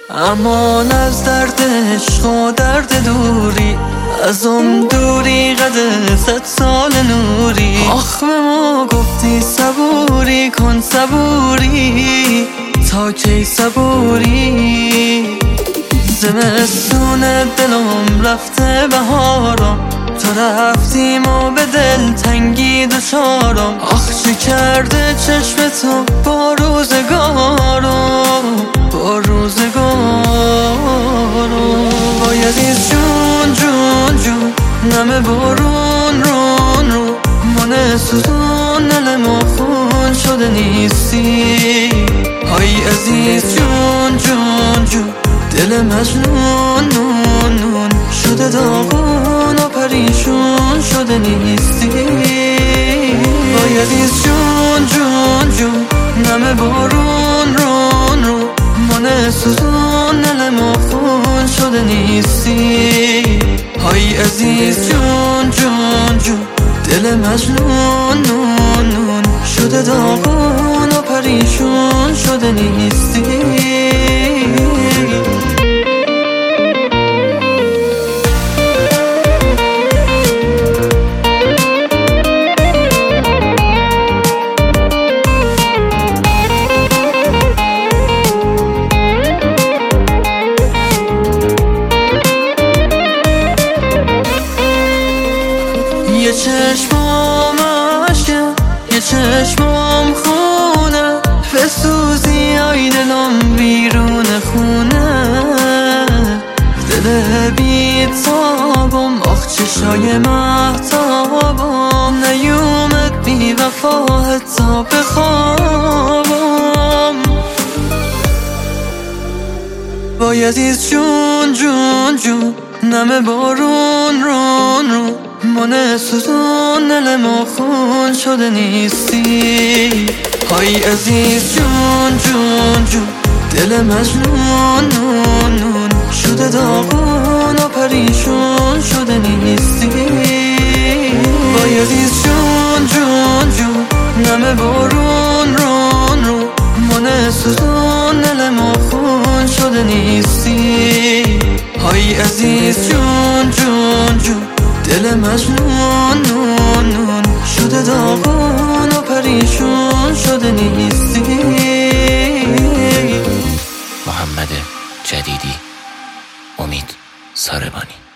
امان از درد عشق و درد دوری، از دوری قد 100 سال نوری. آخ به ما گفتی صبوری کن صبوری، تا کی صبوری؟ زمستون دلم رفته بهارم، تو رفتیم و به دل تنگی دچارم. آخ چه کرده چشم تو با روزگارم، با روزگارم. باید این جون جون جون نم بارون رون رو، من سوزون نلم خون شده نیستی. های عزیز جون جون جون دل مجنون نون نون شده داغون و پریشون شده نیستی. باید این جون جون جون نم بارون رون رو، من سوزون نلم خون شده نیستی. های عزیز جون جون جون دل مجنون نون نون شده داغون و پریشون شده نیستی. یه چشمام عشقه یه چشمام خونه، بسوزی آی دلم بیرون خونه. دل بیتابم آخ چشای مهتابم، نیومد بی وفا حتی بخوابم. باید ایز جون جون جون نم بارون رون رو، من سوزون نلم و خون شده نیستی. های عزیز جون جون جون دل مجنون نون نون شده داغون و پریشون شده نیستی. باید ایز جون جون جون نم بارون رون رو، من سوزون نلم و خون شده نیستی. های عزیز جون جون جون دل مجنون نون نون شده داغون و پریشون شده نیستی. محمد جدیدی، امید ساربانی.